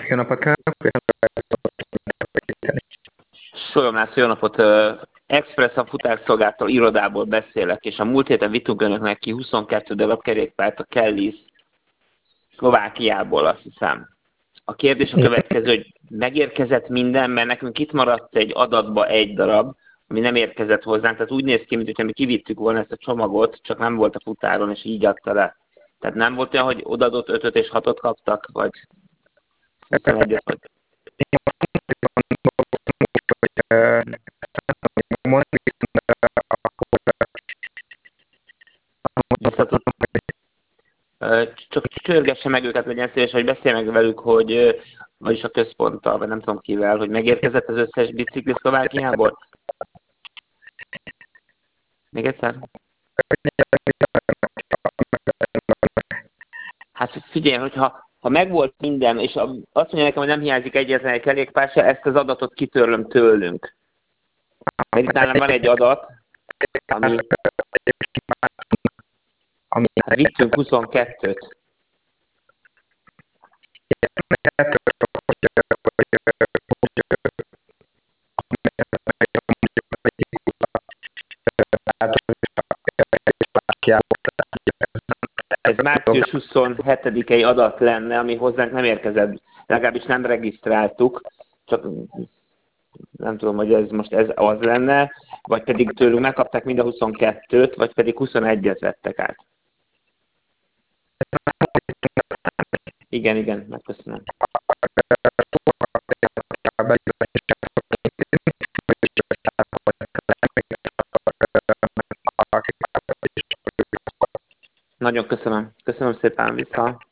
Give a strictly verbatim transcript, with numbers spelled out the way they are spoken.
Jó napot kívánok! Solyom László, jó napot! Uh, Express a futárszolgáltató irodából beszélek, és a múlt héten vittünk önöknek ki huszonkettő darab kerékpárt a Kellys Szlovákiából, azt hiszem. A kérdés a következő, hogy megérkezett minden, mert nekünk itt maradt egy adatba egy darab, ami nem érkezett hozzánk, tehát úgy néz ki, mintha mi kivittük volna ezt a csomagot, csak nem volt a futáron, és így adta le. Tehát nem volt olyan, hogy odaadott ötöt és hatot kaptak, vagy huszonegyet, vagy... Visszatud... Csak csörgesse meg őket, legyen szíves, hogy beszélj meg velük, hogy vagyis a központtal, vagy nem tudom kivel, hogy megérkezett az összes bicikli Szlovákiából? Még egyszer? Hát figyelj, hogyha ha megvolt minden, és azt mondja nekem, hogy nem hiányzik egyetlen egy kerékpár se, ezt az adatot kitörlöm tőlünk. Mert itt nálam van egy adat, ami... Hát vittünk huszonkettőt. Ez március huszonhetedikei adat lenne, ami hozzánk nem érkezett, legalábbis nem regisztráltuk, csak nem tudom, hogy ez most ez az lenne, vagy pedig tőlünk megkapták mind a huszonkettőt, vagy pedig huszonegyet vettek át. Igen, igen, megköszönöm. Nagyon köszönöm. Köszönöm szépen, vissza.